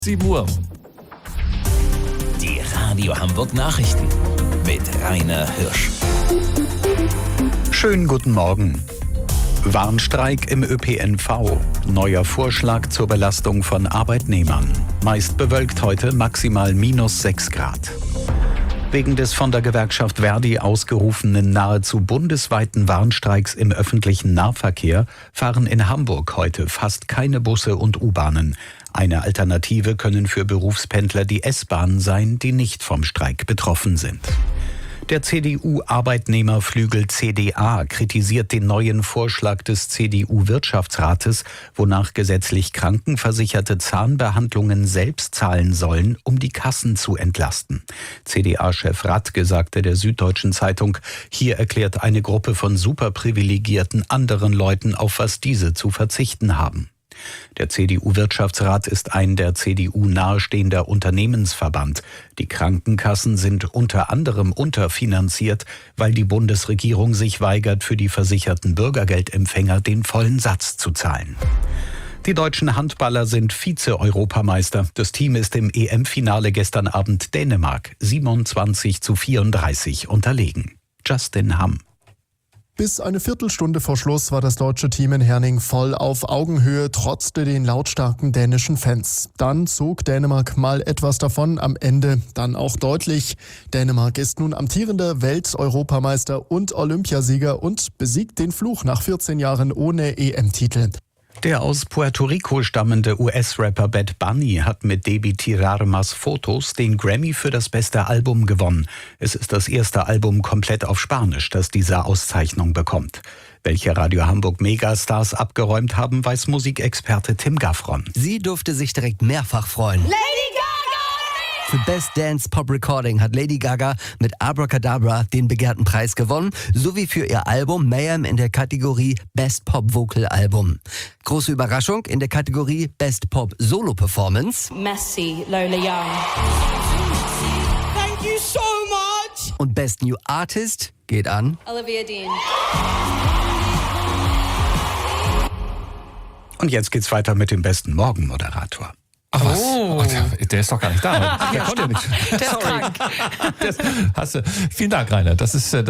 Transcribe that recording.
7 Uhr. Die Radio Hamburg Nachrichten mit Rainer Hirsch. Schönen guten Morgen. Warnstreik im ÖPNV. Neuer Vorschlag zur Belastung von Arbeitnehmern. Meist bewölkt heute, maximal -6 Grad. Wegen des von der Gewerkschaft Verdi ausgerufenen nahezu bundesweiten Warnstreiks im öffentlichen Nahverkehr fahren in Hamburg heute fast keine Busse und U-Bahnen. Eine Alternative können für Berufspendler die S-Bahnen sein, die nicht vom Streik betroffen sind. Der CDU-Arbeitnehmerflügel CDA kritisiert den neuen Vorschlag des CDU-Wirtschaftsrates, wonach gesetzlich Krankenversicherte Zahnbehandlungen selbst zahlen sollen, um die Kassen zu entlasten. CDA-Chef Radke sagte der Süddeutschen Zeitung, hier erklärt eine Gruppe von superprivilegierten anderen Leuten, auf was diese zu verzichten haben. Der CDU-Wirtschaftsrat ist ein der CDU nahestehender Unternehmensverband. Die Krankenkassen sind unter anderem unterfinanziert, weil die Bundesregierung sich weigert, für die versicherten Bürgergeldempfänger den vollen Satz zu zahlen. Die deutschen Handballer sind Vize-Europameister. Das Team ist im EM-Finale gestern Abend Dänemark 27:34 unterlegen. Justin Hamm. Bis eine Viertelstunde vor Schluss war das deutsche Team in Herning voll auf Augenhöhe, trotzte den lautstarken dänischen Fans. Dann zog Dänemark mal etwas davon, am Ende dann auch deutlich. Dänemark ist nun amtierender Welt-Europameister und Olympiasieger und besiegt den Fluch nach 14 Jahren ohne EM-Titel. Der aus Puerto Rico stammende US-Rapper Bad Bunny hat mit Debi Tirarmas Fotos den Grammy für das beste Album gewonnen. Es ist das erste Album komplett auf Spanisch, das diese Auszeichnung bekommt. Welche Radio Hamburg Megastars abgeräumt haben, weiß Musikexperte Tim Gaffron. Sie durfte sich direkt mehrfach freuen. Lady Gaga! Für Best Dance Pop Recording hat Lady Gaga mit Abracadabra den begehrten Preis gewonnen, sowie für ihr Album Mayhem in der Kategorie Best Pop Vocal Album. Große Überraschung in der Kategorie Best Pop Solo Performance. Messi, Lola Young. Thank you so much! Und Best New Artist geht an Olivia Dean. Und jetzt geht's weiter mit dem besten Morgenmoderator. Ach was? Oh, der ist doch gar nicht da. Der konnte ja nicht. Der ist krank. Vielen Dank, Rainer. Das ist